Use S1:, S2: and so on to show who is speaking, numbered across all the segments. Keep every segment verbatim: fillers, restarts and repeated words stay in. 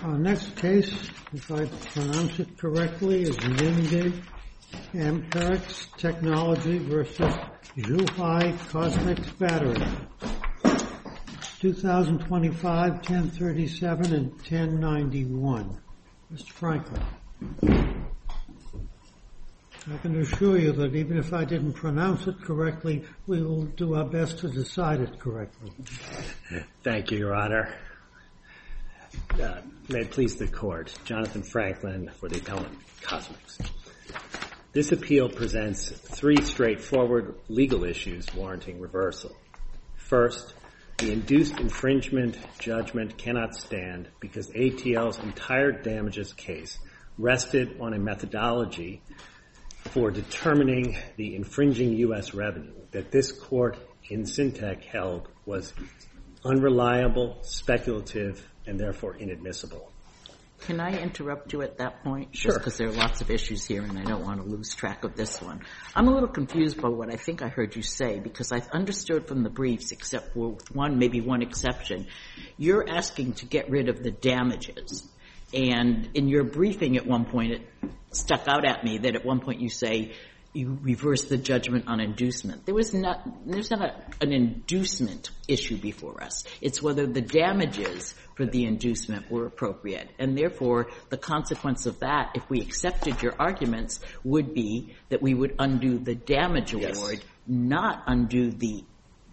S1: Our next case, if I pronounce it correctly, is Ningde Amperex Technology versus Zhuhai Cosmetics Battery. twenty twenty-five, ten thirty-seven, and ten ninety-one. Mister Franklin. I can assure you that even if I didn't pronounce it correctly, we will do our best to decide it correctly.
S2: Thank you, Your Honor. Uh, may it please the Court. Jonathan Franklin for the appellant, Cosmetics. This appeal presents three straightforward legal issues warranting reversal. First, the induced infringement judgment cannot stand because A T L's entire damages case rested on a methodology for determining the infringing U S revenue that this court in Syntec held was unreliable, speculative, and therefore inadmissible.
S3: Can I interrupt you at that point?
S2: Sure.
S3: Just because there are lots of issues here and I don't want to lose track of this one. I'm a little confused by what I think I heard you say because I understood from the briefs, except for one, maybe one exception, you're asking to get rid of the damages. And in your briefing at one point, it stuck out at me that at one point you say you reverse the judgment on inducement. There was not, there's not a, an inducement issue before us. It's whether the damages for the inducement were appropriate. And therefore, the consequence of that, if we accepted your arguments, would be that we would undo the damage
S2: Yes.
S3: award, not undo the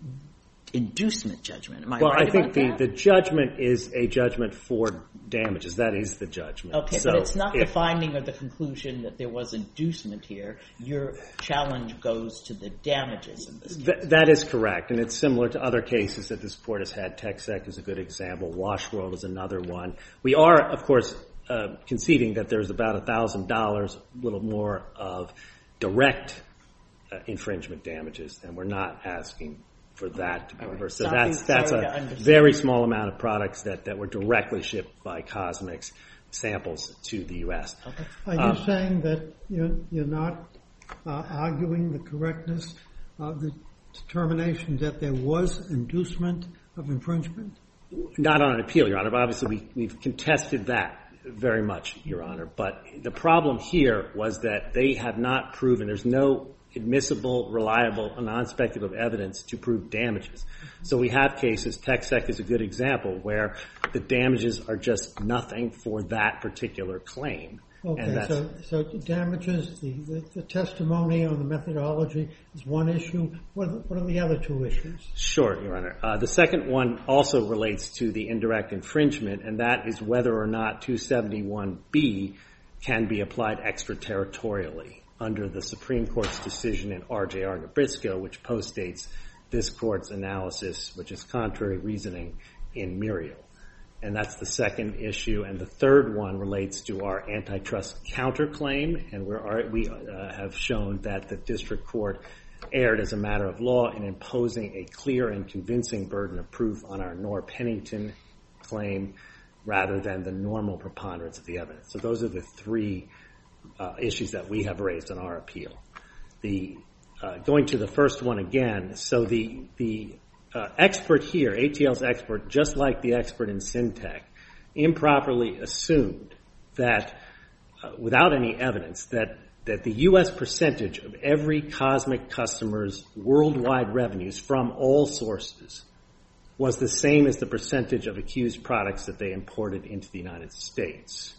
S3: inducement judgment. Am I
S2: well,
S3: right
S2: I think
S3: about
S2: the,
S3: that?
S2: the judgment is a judgment for damages. That is the judgment.
S3: Okay,
S2: so
S3: but it's not
S2: if,
S3: the finding or the conclusion that there was inducement here. Your challenge goes to the damages in this case.
S2: Th- that is correct, and it's similar to other cases that this court has had. TechSec is a good example. Washworld is another one. We are, of course, uh, conceding that there's about one thousand dollars, a little more, of direct uh, infringement damages, and we're not asking for that to be reversed. So
S3: Sorry-
S2: that's that's
S3: sorry to
S2: a
S3: understand.
S2: very small amount of products that, that were directly shipped by Cosmetics samples to the U S.
S3: Okay.
S1: Are you
S2: Um,
S1: saying that you're, you're not uh, arguing the correctness of the determination that there was inducement of infringement?
S2: Not on an appeal, Your Honor, but obviously we, we've contested that very much, Your Honor. But the problem here was that they have not proven, there's no admissible, reliable, non-speculative evidence to prove damages. So we have cases, TechSec is a good example, where the damages are just nothing for that particular claim.
S1: Okay,
S2: And that's,
S1: so, so damages, the, the, the testimony on the methodology is one issue. What are the, what are the other two issues?
S2: Sure, Your Honor. Uh, the second one also relates to the indirect infringement, and that is whether or not two seventy-one B can be applied extraterritorially under the Supreme Court's decision in R J R Nabisco, which postdates this court's analysis, which is contrary reasoning in Muriel. And that's the second issue. And the third one relates to our antitrust counterclaim, and we're, we uh, have shown that the district court erred as a matter of law in imposing a clear and convincing burden of proof on our Noor-Pennington claim rather than the normal preponderance of the evidence. So those are the three uh, issues that we have raised on our appeal. The uh, going to the first one again, so the the uh, expert here, A T L's expert, just like the expert in Syntec, improperly assumed that uh, without any evidence that that the U S percentage of every Cosmic customer's worldwide revenues from all sources was the same as the percentage of accused products that they imported into the United States.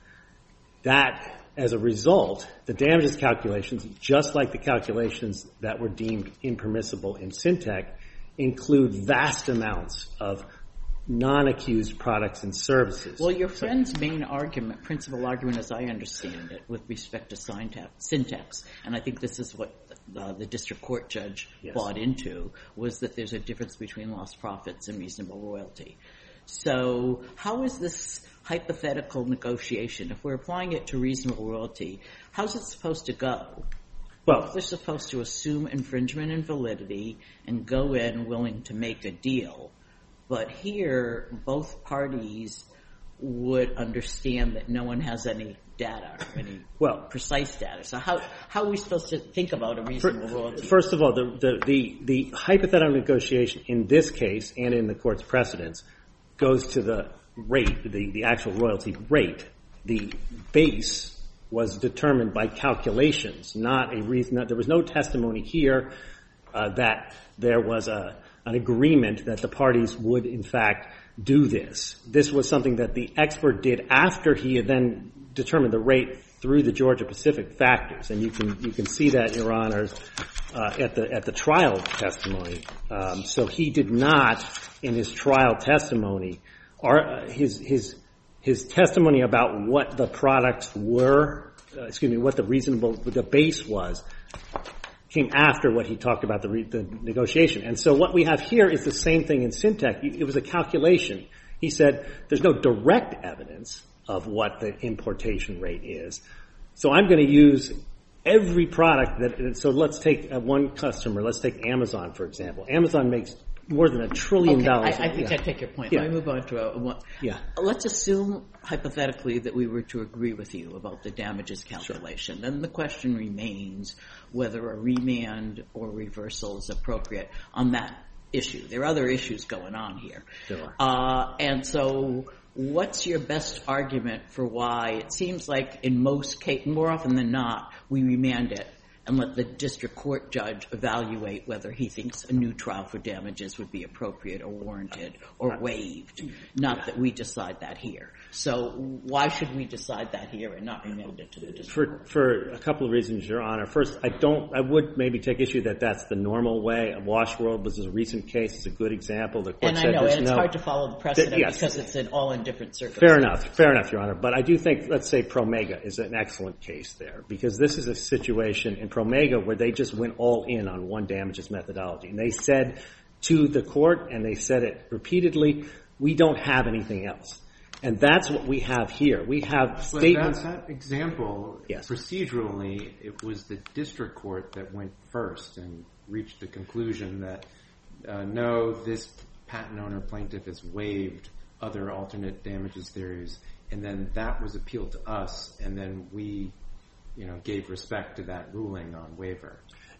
S2: That, as a result, the damages calculations, just like the calculations that were deemed impermissible in Syntec, include vast amounts of non-accused products and services.
S3: Well, your friend's main argument, principal argument as I understand it, with respect to Syntax, and I think this is what uh, the district court judge
S2: Yes.
S3: bought into, was that there's a difference between lost profits and reasonable royalty. So how is this hypothetical negotiation, if we're applying it to reasonable royalty, how's it supposed to go?
S2: Well,
S3: They're supposed to assume infringement and validity and go in willing to make a deal. But here, both parties would understand that no one has any data, or any
S2: well,
S3: precise data. So how how are we supposed to think about a reasonable royalty?
S2: First of all, the, the, the, the hypothetical negotiation in this case and in the court's precedents goes to the rate, the, the actual royalty rate, the base was determined by calculations, not a reason. There was no testimony here uh, that there was a, an agreement that the parties would, in fact, do this. This was something that the expert did after he had then determined the rate through the Georgia Pacific factors, and you can you can see that, Your Honors, uh, at the at the trial testimony. Um, so he did not, in his trial testimony, or uh, his his his testimony about what the products were, uh, excuse me, what the reasonable the base was, came after what he talked about the, re, the negotiation. And so what we have here is the same thing in Syntec. It was a calculation. He said there's no direct evidence of what the importation rate is. So I'm going to use every product that, so let's take uh, one customer, let's take Amazon, for example. Amazon makes more than a trillion
S3: okay,
S2: dollars.
S3: I, I think
S2: yeah.
S3: I take your point.
S2: Yeah.
S3: Let me move on to a, one.
S2: Yeah.
S3: Let's assume, hypothetically, that we were to agree with you about the damages calculation. Sure. Then the question remains whether a remand or reversal is appropriate on that issue. There are other issues going on here.
S2: There are.
S3: Uh, and so what's your best argument for why it seems like in most cases, more often than not, we remand it and let the district court judge evaluate whether he thinks a new trial for damages would be appropriate or warranted or waived, not that we decide that here. So why should we decide that here and not remand it to the district
S2: for,
S3: court?
S2: For a couple of reasons, Your Honor. First, I don't, I would maybe take issue that that's the normal way. Washworld was a recent case. It's a good example. The court
S3: and
S2: said
S3: I know,
S2: there's
S3: and it's
S2: no,
S3: hard to follow the precedent
S2: yes.
S3: because it's in all in different circumstances.
S2: Fair enough. Fair enough, Your Honor. But I do think, let's say Promega is an excellent case there, because this is a situation in Promega where they just went all in on one damages methodology. And they said to the court, and they said it repeatedly, we don't have anything else. And that's what we have here. We have statements.
S4: But that, that example,
S2: yes.
S4: procedurally, it was the district court that went first and reached the conclusion that, uh, no, this patent owner plaintiff has waived other alternate damages theories. And then that was appealed to us, and then we, you know, gave respect to that ruling on waiver.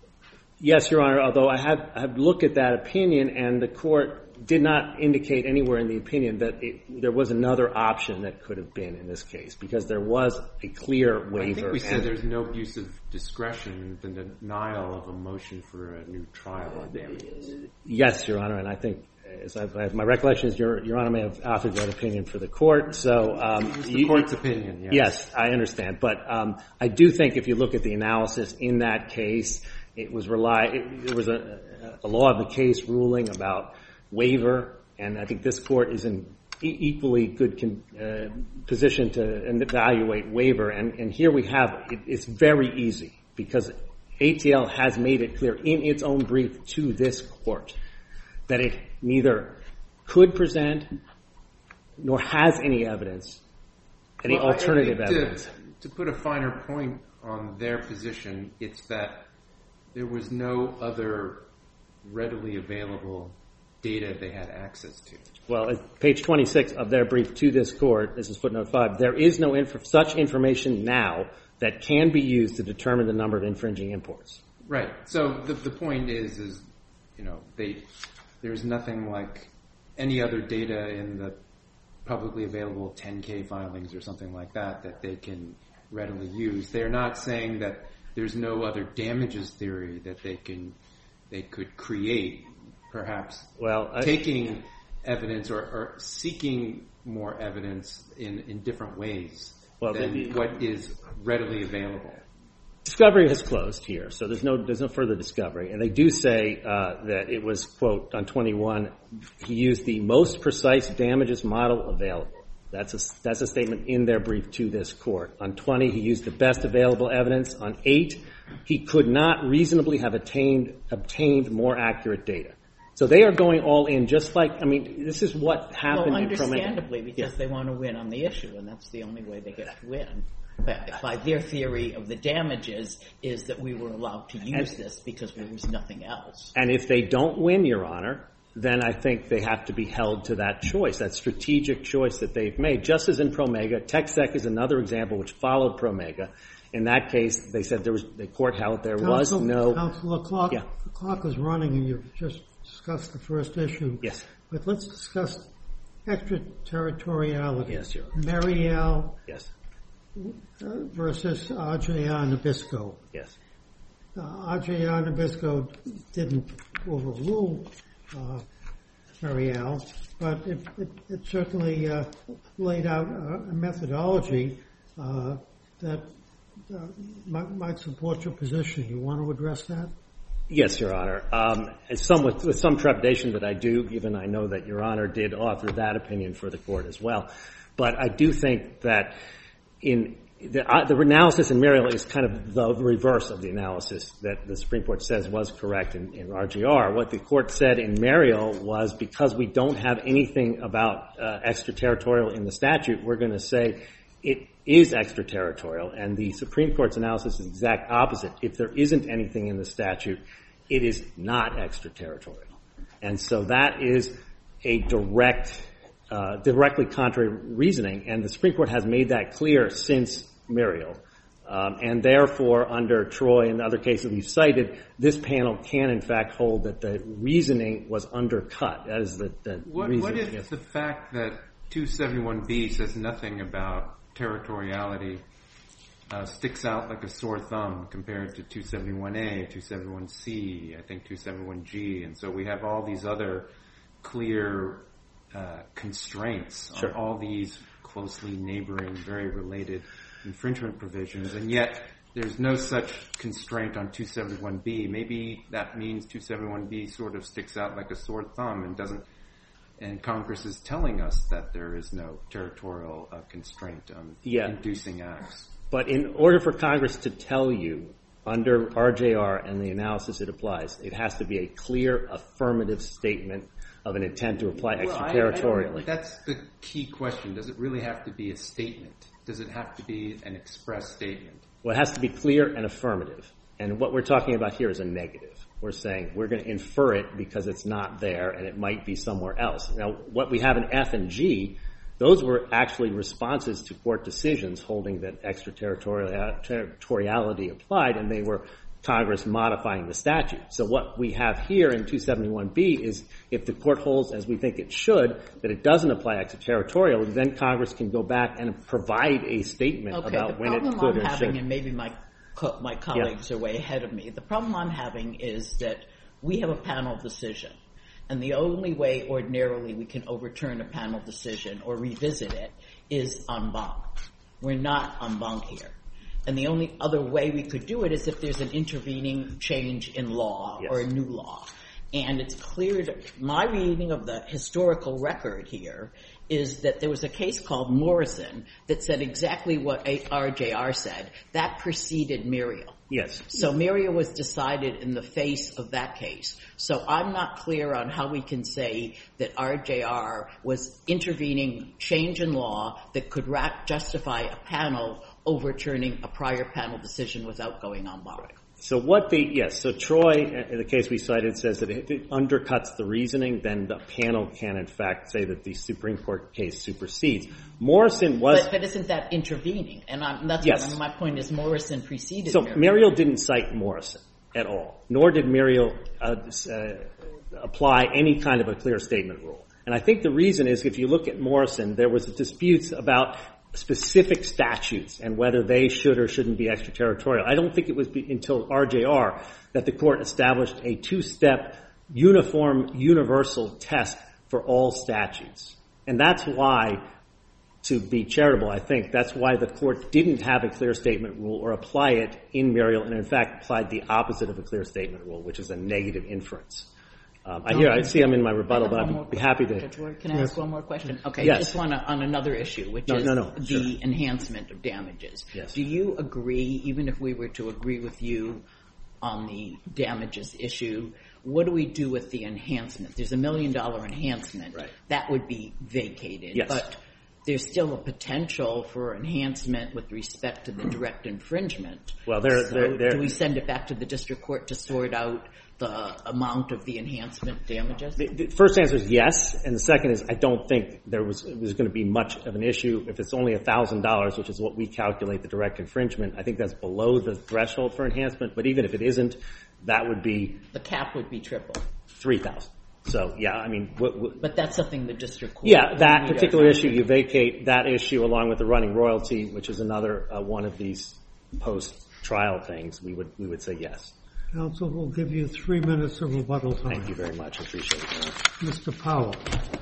S2: Yes, Your Honor, although I have, I have looked at that opinion, and the court did not indicate anywhere in the opinion that it, there was another option that could have been in this case, because there was a clear waiver.
S4: I think we said there's no abuse of discretion in the denial of a motion for a new trial on damages.
S2: Yes, Your Honor, and I think, as I've, I have, my recollection is Your, Your Honor may have authored that opinion for the court. So um,
S4: it was the
S2: you,
S4: court's opinion, yes.
S2: Yes, I understand. But um, I do think if you look at the analysis in that case, it was rely. It, there was a, a law of the case ruling about waiver, and I think this court is in e- equally good con, uh, position to evaluate waiver. And, and here we have it, it's very easy because A T L has made it clear in its own brief to this court that it neither could present nor has any evidence, any
S4: well,
S2: alternative
S4: I think
S2: evidence.
S4: To, to put a finer point on their position, it's that there was no other readily available data they had access to.
S2: Well, at page twenty-six of their brief to this court, this is footnote five, there is no inf- such information now that can be used to determine the number of infringing imports.
S4: Right. So the, the point is, is, you know, they, there's nothing like any other data in the publicly available ten K filings or something like that that they can readily use. They're not saying that there's no other damages theory that they can, they could create, perhaps
S2: well, I,
S4: taking evidence or, or seeking more evidence in, in different ways well, than the, what is readily available.
S2: Discovery has closed here, so there's no there's no further discovery. And they do say uh, that it was, quote, on twenty-one, he used the most precise damages model available. That's a, that's a statement in their brief to this court. On twenty, he used the best available evidence. On eight, he could not reasonably have attained obtained more accurate data. So they are going all in, just like, I mean, this is what happened.
S3: Well,
S2: in
S3: understandably,
S2: Promega.
S3: because
S2: yeah.
S3: they want to win on the issue, and that's the only way they get to win. But by their theory of the damages is that we were allowed to use
S2: and,
S3: this because there was nothing else.
S2: And if they don't win, Your Honor, then I think they have to be held to that choice, that strategic choice that they've made. Just as in Promega, TechSec is another example which followed Promega. In that case, they said there was the court held there
S1: Counsel,
S2: was no.
S1: Counsel, the clock,
S2: yeah.
S1: the clock is running, and you've just discussed the first issue.
S2: Yes.
S1: But let's discuss extraterritoriality.
S2: Yes, Your Honor.
S1: Mariel
S2: Yes.
S1: uh, versus R J R Nabisco.
S2: Yes.
S1: Uh, R J R Nabisco didn't overrule uh, Mariel, but it, it, it certainly uh, laid out a, a methodology uh, that uh, might, might support your position. You want to address that?
S2: Yes, Your Honor. Um, and some with, with some trepidation that I do, given I know that Your Honor did author that opinion for the court as well. But I do think that in the, uh, the analysis in Mariel is kind of the reverse of the analysis that the Supreme Court says was correct in, in R J R. What the court said in Mariel was because we don't have anything about uh, extraterritorial in the statute, we're going to say it is extraterritorial, and the Supreme Court's analysis is the exact opposite. If there isn't anything in the statute, it is not extraterritorial. And so that is a direct, uh, directly contrary reasoning, and the Supreme Court has made that clear since Mariel. Um, and therefore, under Troy and the other cases we've cited, this panel can in fact hold that the reasoning was undercut. That is the, the
S4: what,
S2: reason.
S4: What if
S2: yes.
S4: the fact that two seventy-one B says nothing about territoriality uh, sticks out like a sore thumb compared to two seventy-one A, two seventy-one C, I think two seventy-one G, and so we have all these other clear uh, constraints
S2: Sure.
S4: on all these closely neighboring, very related infringement provisions, and yet there's no such constraint on two seventy-one B. Maybe that means two seventy-one B sort of sticks out like a sore thumb and doesn't. And Congress is telling us that there is no territorial uh, constraint on
S2: Yeah.
S4: inducing acts.
S2: But in order for Congress to tell you under R J R and the analysis it applies, it has to be a clear affirmative statement of an intent to apply
S4: Well, I- I
S2: extraterritorially.
S4: don't- that's the key question. Does it really have to be a statement? Does it have to be an express statement?
S2: Well, it has to be clear and affirmative. And what we're talking about here is a negative. We're saying we're going to infer it because it's not there and it might be somewhere else. Now, what we have in F and G, those were actually responses to court decisions holding that extraterritoriality applied, and they were Congress modifying the statute. So what we have here in two seventy-one B is if the court holds, as we think it should, that it doesn't apply extraterritorial, then Congress can go back and provide a statement
S3: Okay,
S2: about
S3: the
S2: when it
S3: problem
S2: could
S3: I'm
S2: or
S3: having,
S2: should.
S3: and maybe my co- my colleagues are way ahead of me, the problem I'm having is that we have a panel decision, and the only way ordinarily we can overturn a panel decision or revisit it is en banc. We're not en banc here. And the only other way we could do it is if there's an intervening change in law
S2: Yes.
S3: or a new law. And it's clear that my reading of the historical record here is that there was a case called Morrison that said exactly what R J R said. That preceded Muriel.
S2: Yes.
S3: So Muriel was decided in the face of that case. So I'm not clear on how we can say that R J R was intervening change in law that could ra- justify a panel overturning a prior panel decision without going en banc.
S2: So what the, yes, so Troy, in the case we cited, says that if it undercuts the reasoning, then the panel can in fact say that the Supreme Court case supersedes. Morrison was...
S3: But, but isn't that intervening? And I'm, that's
S2: Yes.
S3: what my point is, Morrison preceded
S2: So
S3: Muriel.
S2: Muriel didn't cite Morrison at all, nor did Muriel uh, uh, apply any kind of a clear statement rule. And I think the reason is if you look at Morrison, there was disputes about specific statutes and whether they should or shouldn't be extraterritorial. I don't think it was be, until R J R that the court established a two-step uniform universal test for all statutes. And that's why, to be charitable, I think, that's why the court didn't have a clear statement rule or apply it in Muriel and in fact applied the opposite of a clear statement rule, which is a negative inference. Um, I hear, I see I'm in my rebuttal, but I'd be happy to.
S3: Judge Ward, can I ask one more question? Okay,
S2: Yes.
S3: just want to, on another issue, which
S2: No,
S3: is
S2: no, no,
S3: the
S2: sure.
S3: enhancement of damages.
S2: Yes.
S3: Do you agree, even if we were to agree with you on the damages issue, what do we do with the enhancement? There's a million dollar enhancement.
S2: Right.
S3: That would be vacated.
S2: Yes.
S3: But there's still a potential for enhancement with respect to the direct infringement.
S2: Well, there,
S3: So
S2: there, there.
S3: do we send it back to the district court to sort out the amount of the enhancement damages?
S2: The, the first answer is yes, and the second is I don't think there was was going to be much of an issue. If it's only one thousand dollars, which is what we calculate the direct infringement, I think that's below the threshold for enhancement. But even if it isn't, that would be
S3: The cap would be triple.
S2: three thousand So, yeah, I mean... W- w-
S3: But that's something the district court...
S2: Yeah, that
S3: we
S2: particular
S3: don't-
S2: issue, you vacate that issue along with the running royalty, which is another uh, one of these post-trial things. We would we would say yes.
S1: Counsel will give you three minutes of rebuttal time.
S2: Thank you very much. I appreciate it.
S1: Mister Powell.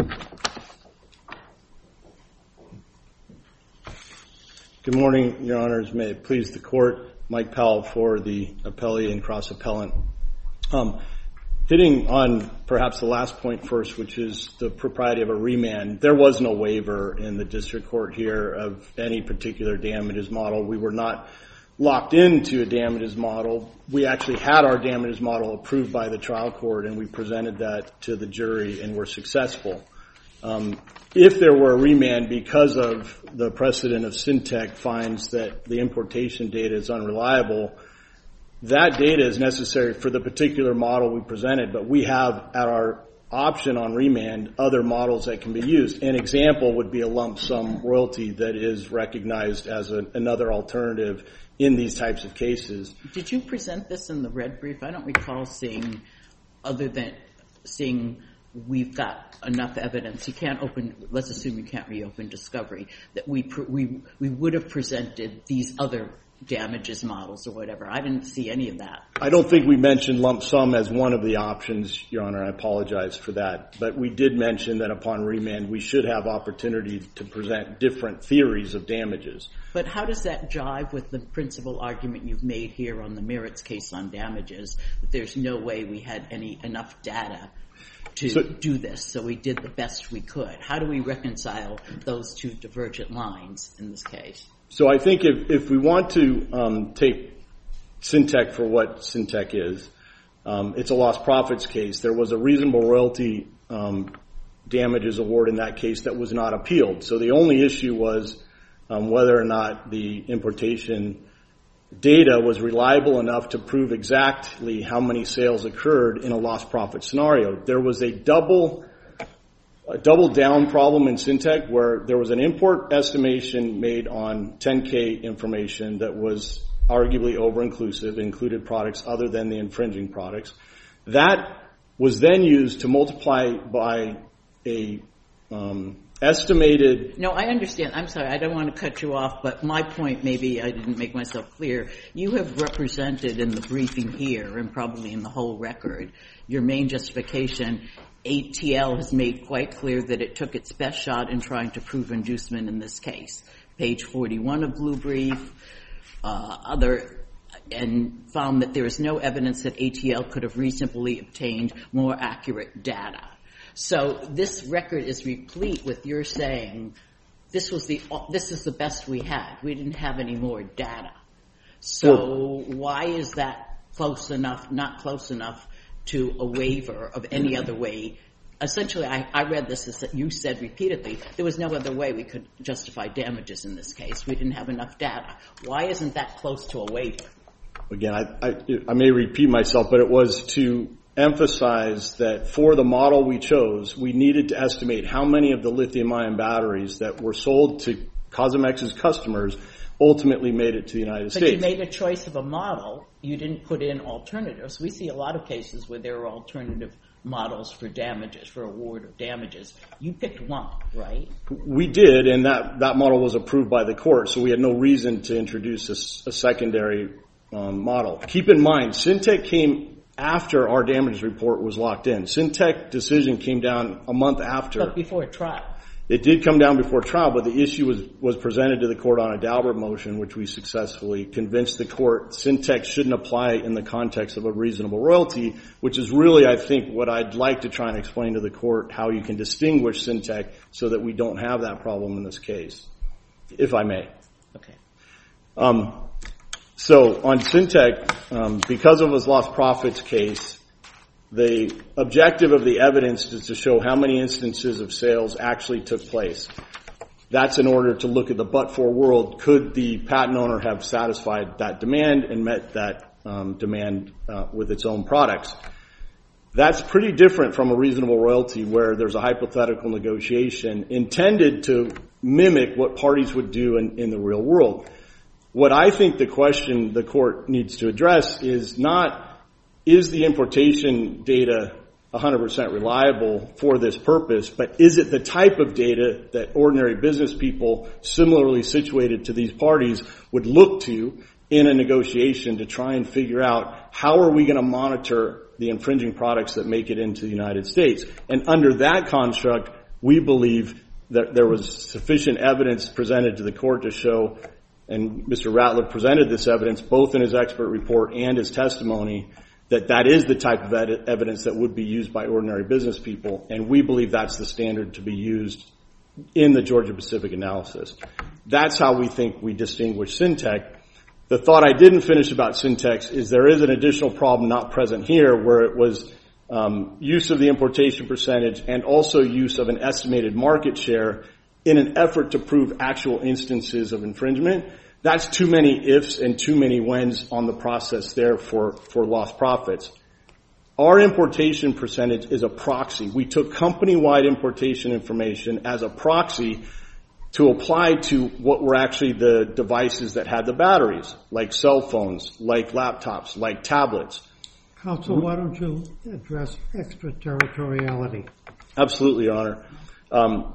S5: Good morning, Your Honors. May it please the Court. Mike Powell for the appellee and cross-appellant. Um, hitting on perhaps the last point first, which is the propriety of a remand, there was no waiver in the district court here of any particular damages model. We were not locked into a damages model. We actually had our damages model approved by the trial court, and we presented that to the jury and were successful. Um, if there were a remand because of the precedent of Syntec finds that the importation data is unreliable, that data is necessary for the particular model we presented, but we have at our option on remand other models that can be used. An example would be a lump sum royalty that is recognized as a, another alternative in these types of cases.
S3: Did you present this in the red brief? I don't recall seeing, other than seeing we've got enough evidence. You can't open, let's assume you can't reopen discovery, that we we we would have presented these other damages models or whatever. I didn't see any of that.
S5: I don't think we mentioned lump sum as one of the options, Your Honor. I apologize for that. But we did mention that upon remand, we should have opportunity to present different theories of damages.
S3: But how does that jive with the principal argument you've made here on the Merits case on damages, that there's no way we had any enough data to
S5: so,
S3: do this, so we did the best we could? How do we reconcile those two divergent lines in this case?
S5: So I think if, if we want to um, take Syntec for what Syntec is, um, it's a lost profits case. There was a reasonable royalty um, damages award in that case that was not appealed. So the only issue was um, whether or not the importation data was reliable enough to prove exactly how many sales occurred in a lost profit scenario. There was a double a double down problem in Syntec where there was an import estimation made on ten K information that was arguably over-inclusive, included products other than the infringing products. That was then used to multiply by a um, estimated...
S3: No, I understand. I'm sorry. I don't want to cut you off, but my point, maybe I didn't make myself clear. You have represented in the briefing here and probably in the whole record your main justification. A T L has made quite clear that it took its best shot in trying to prove inducement in this case. Page forty-one of Blue Brief, uh, other, and found that there is no evidence that A T L could have reasonably obtained more accurate data. So this record is replete with your saying this was the this is the best we had. We didn't have any more data. So why is that close enough, not close enough to a waiver of any other way? Essentially, I, I read this as you said repeatedly, there was no other way we could justify damages in this case. We didn't have enough data. Why isn't that close to a waiver?
S5: Again, I, I, I may repeat myself, but it was to emphasize that for the model we chose, we needed to estimate how many of the lithium-ion batteries that were sold to Cosmex's customers ultimately made it to the United
S3: but
S5: States.
S3: But you made a choice of a model. You didn't put in alternatives. We see a lot of cases where there are alternative models for damages, for award of damages. You picked one, right?
S5: We did, and that, that model was approved by the court, so we had no reason to introduce a, a secondary um, model. Keep in mind, Syntec came after our damage report was locked in. Syntec decision came down a month after.
S3: But before trial.
S5: It did come down before trial, but the issue was, was presented to the court on a Daubert motion, which we successfully convinced the court Syntec shouldn't apply in the context of a reasonable royalty, which is really, I think, what I'd like to try and explain to the court, how you can distinguish Syntec so that we don't have that problem in this case, if I may.
S3: Okay.
S5: Um, so on Syntec, um, because of his lost profits case, the objective of the evidence is to show how many instances of sales actually took place. That's in order to look at the but-for world. Could the patent owner have satisfied that demand and met that um, demand uh, with its own products? That's pretty different from a reasonable royalty where there's a hypothetical negotiation intended to mimic what parties would do in, in the real world. What I think the question the court needs to address is not, is the importation data one hundred percent reliable for this purpose, but is it the type of data that ordinary business people similarly situated to these parties would look to in a negotiation to try and figure out how are we going to monitor the infringing products that make it into the United States? And under that construct, we believe that there was sufficient evidence presented to the court to show, and Mister Ratliff presented this evidence both in his expert report and his testimony, that that is the type of ed- evidence that would be used by ordinary business people, and we believe that's the standard to be used in the Georgia-Pacific analysis. That's how we think we distinguish Syntec. The thought I didn't finish about Syntex is there is an additional problem not present here where it was um, use of the importation percentage and also use of an estimated market share in an effort to prove actual instances of infringement. That's too many ifs and too many whens on the process there for, for lost profits. Our importation percentage is a proxy. We took company-wide importation information as a proxy to apply to what were actually the devices that had the batteries, like cell phones, like laptops, like tablets.
S1: Counsel, why don't you address extraterritoriality?
S5: Absolutely, Your Honor. Um,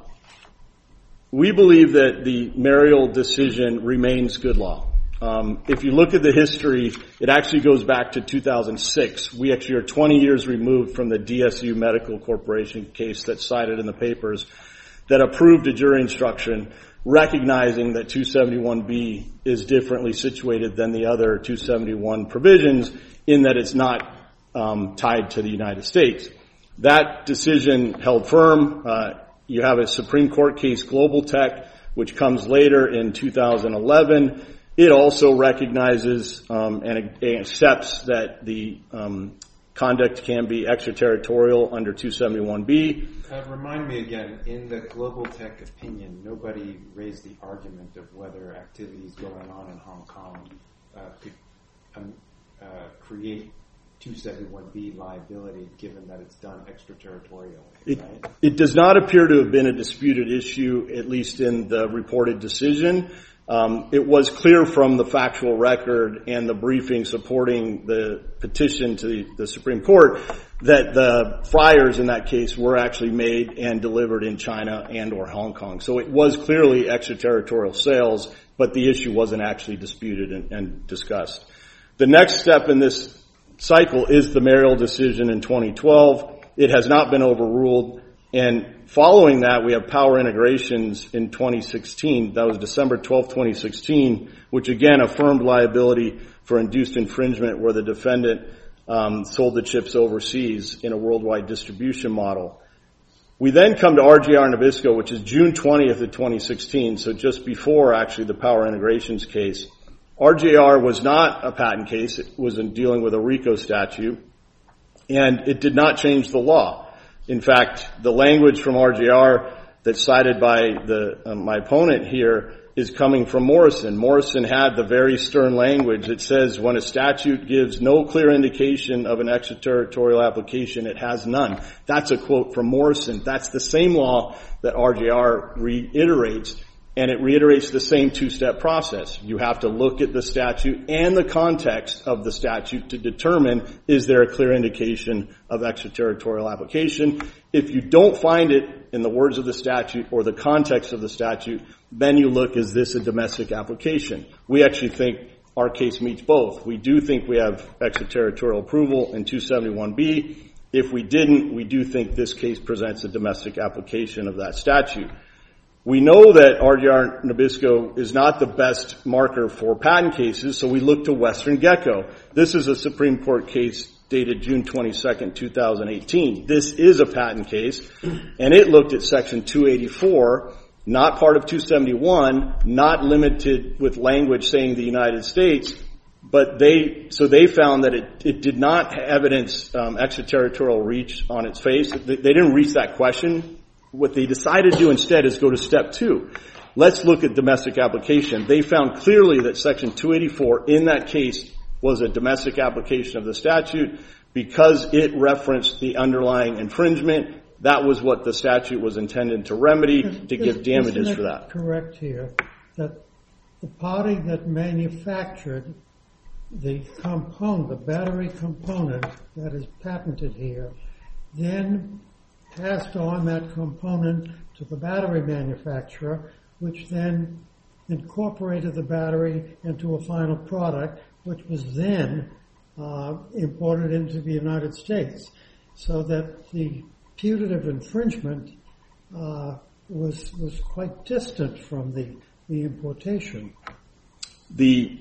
S5: we believe that the Mariel decision remains good law. Um, if you look at the history, it actually goes back to two thousand six. We actually are twenty years removed from the D S U Medical Corporation case that's cited in the papers that approved a jury instruction recognizing that two seventy-one B is differently situated than the other two seventy-one provisions in that it's not um, tied to the United States. That decision held firm. Uh, you have a Supreme Court case, Global Tech, which comes later in two thousand eleven. It also recognizes um, and, and accepts that the um, conduct can be extraterritorial under two seventy-one B.
S4: Uh, remind me again, in the Global Tech opinion, nobody raised the argument of whether activities going on in Hong Kong uh, could um, uh, create two seventy-one B liability given that it's done extraterritorially,
S5: It,
S4: right?
S5: it does not appear to have been a disputed issue, at least in the reported decision. Um, it was clear from the factual record and the briefing supporting the petition to the, the Supreme Court that the fryers in that case were actually made and delivered in China and or Hong Kong. So it was clearly extraterritorial sales, but the issue wasn't actually disputed and, and discussed. The next step in this cycle is the Mariel decision in twenty twelve. It has not been overruled. And following that, we have Power Integrations in twenty sixteen. That was December twelfth, twenty sixteen, which again affirmed liability for induced infringement where the defendant um, sold the chips overseas in a worldwide distribution model. We then come to R J R Nabisco, which is June twentieth of twenty sixteen, so just before actually the Power Integrations case. R J R was not a patent case. It was in dealing with a RICO statute, and it did not change the law. In fact, the language from R J R that's cited by the, uh, my opponent here is coming from Morrison. Morrison had the very stern language that says when a statute gives no clear indication of an extraterritorial application, it has none. That's a quote from Morrison. That's the same law that R J R reiterates, and it reiterates the same two-step process. You have to look at the statute and the context of the statute to determine is there a clear indication of extraterritorial application. If you don't find it in the words of the statute or the context of the statute, then you look, is this a domestic application? We actually think our case meets both. We do think we have extraterritorial approval in two seventy-one B. If we didn't, we do think this case presents a domestic application of that statute. We know that R J R Nabisco is not the best marker for patent cases, so we look to Western Gecko. This is a Supreme Court case dated June twenty-second, two thousand eighteen. This is a patent case, and it looked at Section two eighty-four, not part of two seventy-one, not limited with language saying the United States, but they, so they found that it, it did not evidence um, extraterritorial reach on its face. They, they didn't reach that question. What they decided to do instead is go to step two. Let's look at domestic application. They found clearly that Section two eighty-four in that case was a domestic application of the statute because it referenced the underlying infringement. That was what the statute was intended to remedy, to give damages for that.
S1: Correct here that the party that manufactured the component, the battery component that is patented here, then passed on that component to the battery manufacturer, which then incorporated the battery into a final product, which was then uh, imported into the United States. So that the putative infringement uh, was was quite distant from the, the importation.
S5: The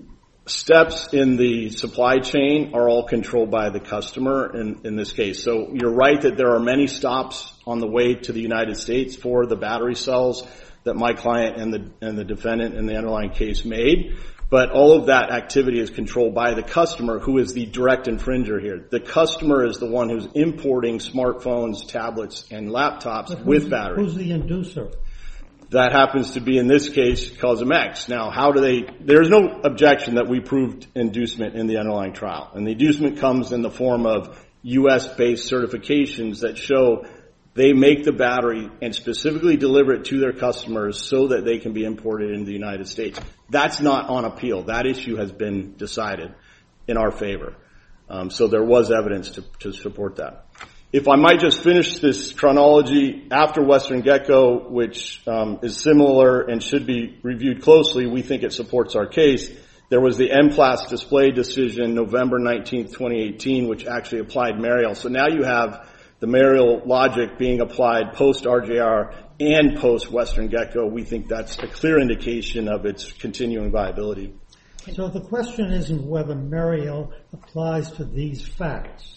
S5: steps in the supply chain are all controlled by the customer in, in this case. So you're right that there are many stops on the way to the United States for the battery cells that my client and the and the defendant in the underlying case made. But all of that activity is controlled by the customer, who is the direct infringer here. The customer is the one who's importing smartphones, tablets, and laptops with batteries.
S1: Who's the inducer?
S5: That happens to be, in this case, Cosimex. Now, how do they, there's no objection that we proved inducement in the underlying trial. And the inducement comes in the form of U S-based certifications that show they make the battery and specifically deliver it to their customers so that they can be imported into the United States. That's not on appeal. That issue has been decided in our favor. Um, so there was evidence to, to support that. If I might just finish this chronology, after Western Gecko, which um, is similar and should be reviewed closely, we think it supports our case. There was the M Plast display decision, November nineteenth, twenty eighteen, which actually applied Marial. So now you have the Marial logic being applied post-R J R and post-Western Gecko. We think that's a clear indication of its continuing viability.
S1: So the question isn't whether Marial applies to these facts.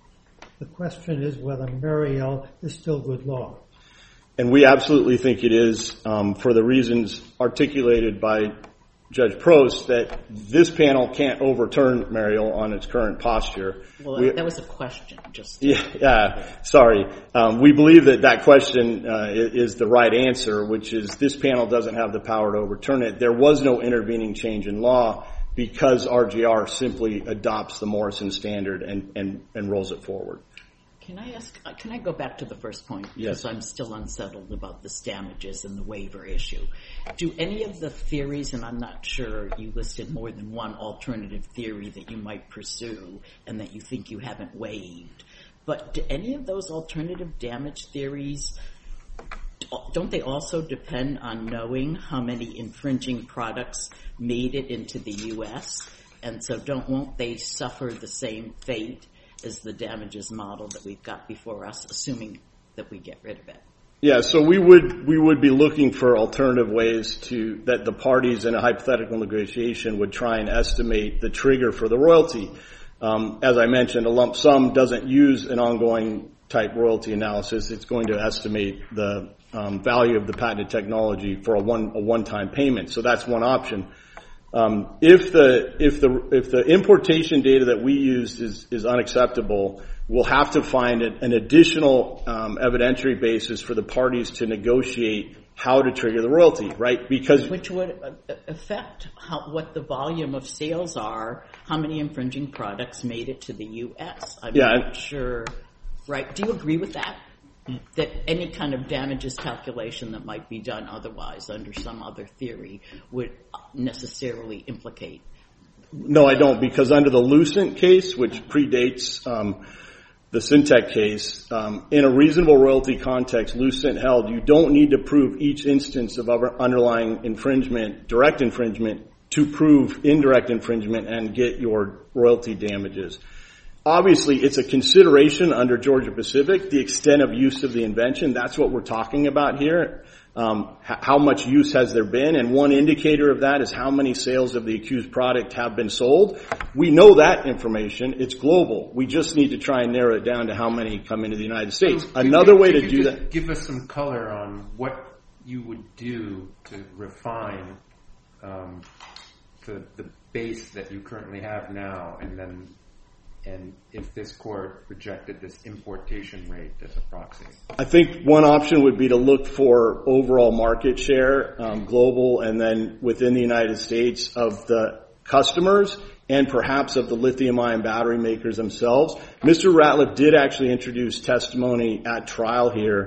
S1: The question is whether Marial is still good law.
S5: And we absolutely think it is, um, for the reasons articulated by Judge Prost, that this panel can't overturn Marial on its current posture.
S3: Well, we, that was a question, just.
S5: Yeah, yeah sorry. Um, we believe that that question uh, is the right answer, which is this panel doesn't have the power to overturn it. There was no intervening change in law because R J R simply adopts the Morrison standard and, and, and rolls it forward.
S3: Can I ask, can I go back to the first point?
S5: Yes.
S3: Because I'm still unsettled about this damages and the waiver issue. Do any of the theories, and I'm not sure you listed more than one alternative theory that you might pursue and that you think you haven't waived, but do any of those alternative damage theories, don't they also depend on knowing how many infringing products made it into the U S? And so don't, won't they suffer the same fate as the damages model that we've got before us, assuming that we get rid of it?
S5: Yeah, so we would we would be looking for alternative ways to that the parties in a hypothetical negotiation would try and estimate the trigger for the royalty. Um, as I mentioned, a lump sum doesn't use an ongoing type royalty analysis. It's going to estimate the um, value of the patented technology for a one a one-time payment. So that's one option. Um, if the if the if the importation data that we used is is unacceptable, we'll have to find an additional um, evidentiary basis for the parties to negotiate how to trigger the royalty, right? Because
S3: which would affect how, what the volume of sales are, how many infringing products made it to the U S. I'm
S5: yeah,
S3: not sure, right? Do you agree with that? That any kind of damages calculation that might be done otherwise under some other theory would necessarily implicate?
S5: No, I don't, because under the Lucent case, which predates um, the Syntec case, um, in a reasonable royalty context, Lucent held you don't need to prove each instance of underlying infringement, direct infringement, to prove indirect infringement and get your royalty damages. Obviously, it's a consideration under Georgia Pacific, the extent of use of the invention. That's what we're talking about here. Um, h- how much use has there been? And one indicator of that is how many sales of the accused product have been sold. We know that information. It's global. We just need to try and narrow it down to how many come into the United States.
S4: So
S5: Another
S4: could,
S5: way
S4: could
S5: to
S4: you
S5: do
S4: just
S5: that.
S4: Give us some color on what you would do to refine um, the, the base that you currently have now, and then and if this court rejected this importation rate as a proxy.
S5: I think one option would be to look for overall market share, um, global, and then within the United States of the customers and perhaps of the lithium-ion battery makers themselves. Mister Ratliff did actually introduce testimony at trial here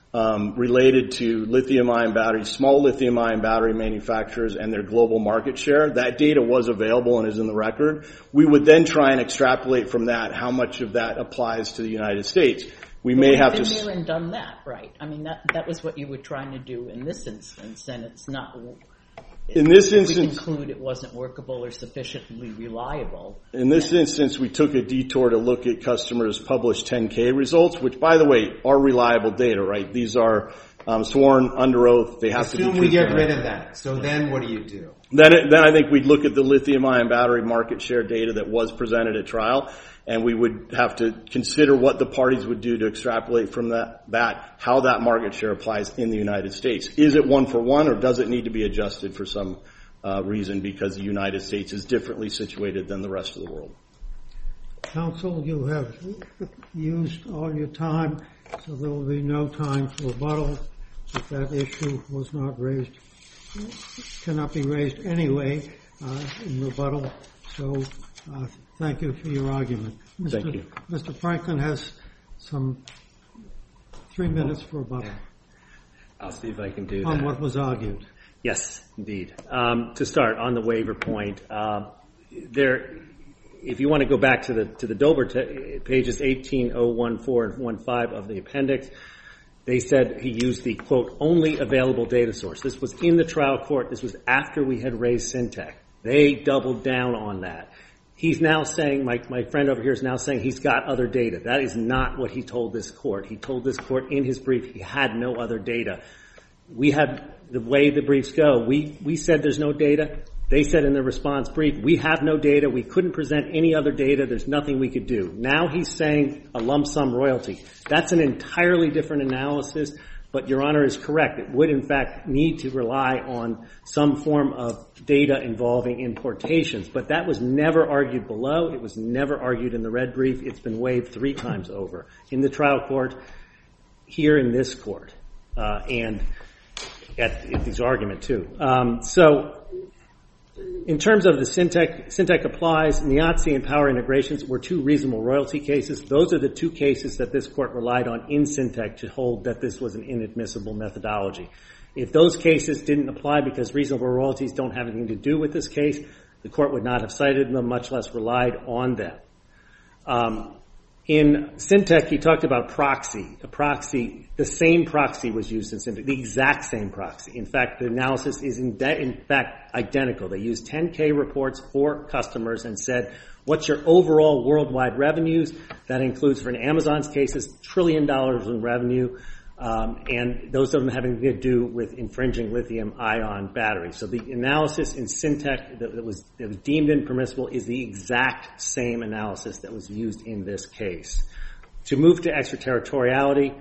S5: um, related to lithium-ion batteries, small lithium-ion battery manufacturers and their global market share. That data was available and is in the record. We would then try and extrapolate from that how much of that applies to the United States. We may have to.
S3: You've been there and done that, right? I mean, that that was what you were trying to do in this instance, and it's not.
S5: In this
S3: if
S5: instance,
S3: we conclude it wasn't workable or sufficiently reliable.
S5: In this instance, we took a detour to look at customers' published ten K results, which, by the way, are reliable data, right? These are um, sworn under oath. They have
S4: Assume
S5: to be.
S4: we get
S5: truthful.
S4: rid of that. So then, what do you do?
S5: Then, it, then I think we'd look at the lithium-ion battery market share data that was presented at trial, and we would have to consider what the parties would do to extrapolate from that, that how that market share applies in the United States. Is it one for one, or does it need to be adjusted for some uh, reason because the United States is differently situated than the rest of the world?
S1: Counsel, you have used all your time, so there will be no time for rebuttal if that issue was not raised, cannot be raised anyway uh, in rebuttal. So uh, thank you for your argument. Mister
S5: Thank you.
S1: Mister Franklin has some three minutes for rebuttal
S2: I'll see if I can do
S1: on
S2: that.
S1: what was argued.
S2: Yes, indeed. Um, to start on the waiver point, uh, there, if you want to go back to the to the Dober t- pages eighteen oh one four and fifteen of the appendix, they said he used the, quote, only available data source. This was in the trial court. This was after we had raised Syntec. They doubled down on that. He's now saying, my, my friend over here is now saying he's got other data. That is not what he told this court. He told this court in his brief he had no other data. We had, the way the briefs go, we, we said there's no data. They said in the response brief, we have no data. We couldn't present any other data. There's nothing we could do. Now he's saying a lump sum royalty. That's an entirely different analysis, but Your Honor is correct. It would, in fact, need to rely on some form of data involving importations, but that was never argued below. It was never argued in the red brief. It's been waived three times over in the trial court, here in this court, uh, and at, at this argument, too. Um, so, in terms of the Syntec, Syntec applies, Niazzi and Power Integrations were two reasonable royalty cases. Those are the two cases that this court relied on in Syntec to hold that this was an inadmissible methodology. If those cases didn't apply because reasonable royalties don't have anything to do with this case, the court would not have cited them, much less relied on them. Um, in Syntec, he talked about proxy. A proxy, the same proxy was used in Syntec, the exact same proxy. In fact, the analysis is in, de- in fact identical. They used ten K reports for customers and said, what's your overall worldwide revenues? That includes, for in Amazon's cases, trillion dollars in revenue, um, and those of them having to do with infringing lithium-ion batteries. So the analysis in Syntec that, that, was, that was deemed impermissible is the exact same analysis that was used in this case. To move to extraterritoriality,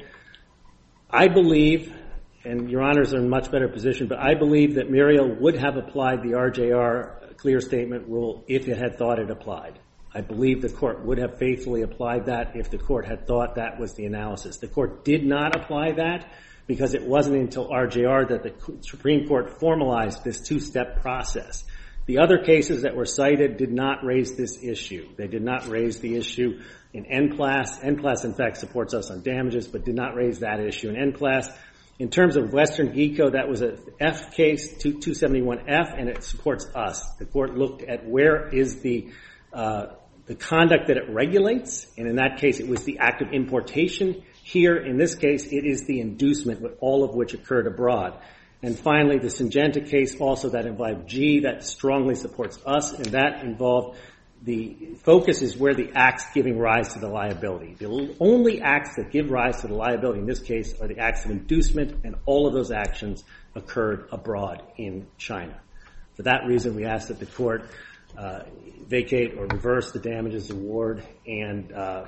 S2: I believe, and Your Honors are in a much better position, but I believe that Muriel would have applied the R J R clear statement rule if it had thought it applied. I believe the court would have faithfully applied that if the court had thought that was the analysis. The court did not apply that because it wasn't until R J R that the Supreme Court formalized this two-step process. The other cases that were cited did not raise this issue. They did not raise the issue in N P L A S. N P L A S, in fact, supports us on damages, but did not raise that issue in N P L A S. In terms of Western Geco, that was a F case, two seventy-one F, and it supports us. The court looked at where is the uh, the conduct that it regulates, and in that case, it was the act of importation. Here, in this case, it is the inducement, all of which occurred abroad. And finally, the Syngenta case also that involved G, that strongly supports us, and that involved the focus is where the acts giving rise to the liability. The only acts that give rise to the liability in this case are the acts of inducement, and all of those actions occurred abroad in China. For that reason, we ask that the court uh, vacate or reverse the damages award and uh,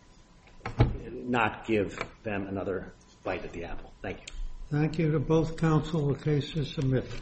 S2: not give them another bite at the apple. Thank you.
S1: Thank you to both counsel. The case is submitted.